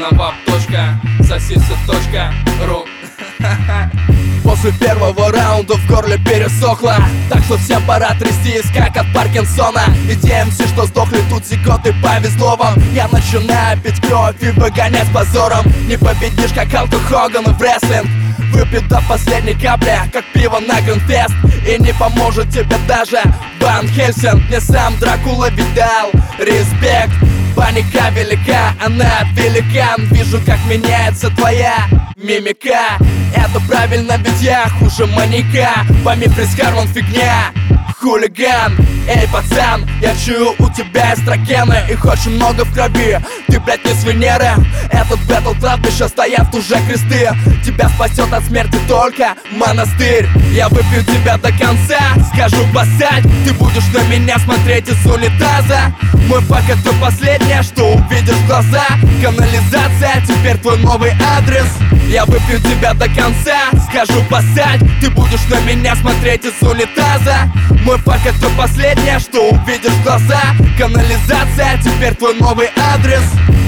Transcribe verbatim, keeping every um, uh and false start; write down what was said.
Навап точка сосиса точка ру. После первого раунда в горле пересохло, так что всем пора трястись, как от Паркинсона. И те МС, что сдохли тут секунды, повезло вам. Я начинаю пить кровь и выгонять позором. Не победишь, как Халк Хоган в рестлинг. Выпью до последней капли, как пиво на Гринфест. И не поможет тебе даже Ван Хельсинг. Мне сам Дракула видал, респект. Паника велика, она великан. Вижу, как меняется твоя мимика. Это правильно, ведь я хуже маньяка. Пойми, Прискарлон фигня, хулиган. Эй, пацан, я чую у тебя эстрогены. Их очень много в крови, ты, блядь, не с Венеры. Этот бэтл кладбища, стоят уже кресты. Тебя спасет от смерти только монастырь. Я выпью тебя до конца, скажу басать. Ты будешь на меня смотреть из унитаза. Мой пак — это последнее, что увидишь в глаза. Канализация, теперь твой новый адрес. Я выпью тебя до конца, скажу басать. Ты будешь на меня смотреть из унитаза. Мой пак — это последнее, что увидишь в глаза. Канализация, теперь твой новый адрес.